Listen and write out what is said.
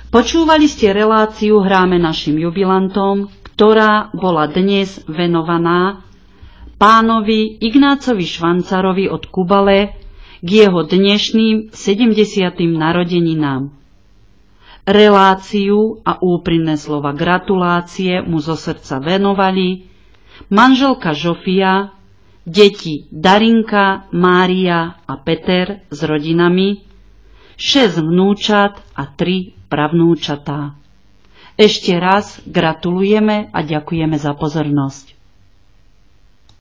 Počúvali ste reláciu Hráme našim jubilantom, ktorá bola dnes venovaná pánovi Ignácovi Švancarovi od Kubale k jeho dnešným 70. narodeninám. Reláciu a úprimné slova gratulácie mu zo srdca venovali manželka Žofia, deti Darinka, Mária a Peter s rodinami, 6 vnúčat a 3 pravnúčatá. Ešte raz gratulujeme a ďakujeme za pozornosť.